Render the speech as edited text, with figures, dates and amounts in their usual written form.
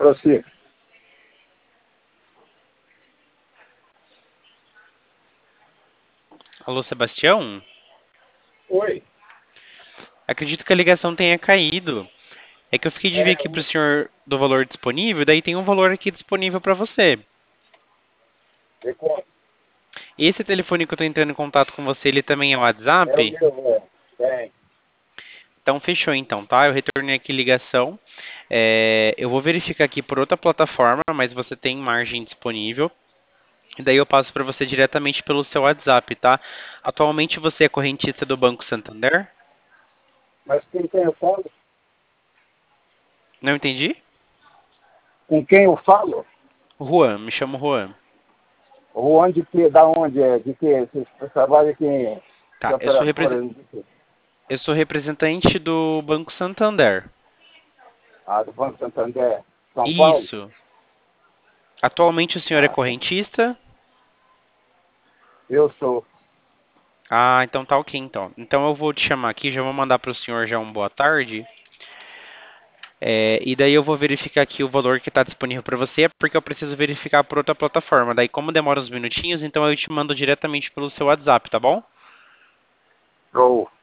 Prossiga. Alô, Sebastião? Oi. Acredito que a ligação tenha caído. É que eu fiquei de ver É, aqui pro senhor do valor disponível, daí tem um valor aqui disponível para você. me conta. Esse telefone que eu tô entrando em contato com você, ele também é o É o WhatsApp? meu, Tem. Então fechou então, tá? Eu retornei aqui ligação. Eu vou verificar aqui por outra plataforma, mas você tem margem disponível. E daí eu passo para você diretamente pelo seu WhatsApp, tá? Atualmente você é correntista do Banco Santander? Mas com quem eu falo? Não entendi? Com quem eu falo? Juan, me chamo Juan. Ou onde que, da onde é? De que? Você trabalha aqui em que Tá, operadora? De quê? eu sou representante do Banco Santander. Ah, do Banco Santander, São Paulo? Isso. Atualmente o senhor é Ah, tá. correntista? Eu sou. Ah, então tá ok então. Então eu vou te chamar aqui, já vou mandar para o senhor já um boa tarde. E daí eu vou verificar aqui o valor que está disponível para você, porque eu preciso verificar por outra plataforma. Daí como demora uns minutinhos, então eu te mando diretamente pelo seu WhatsApp, tá bom? Sou.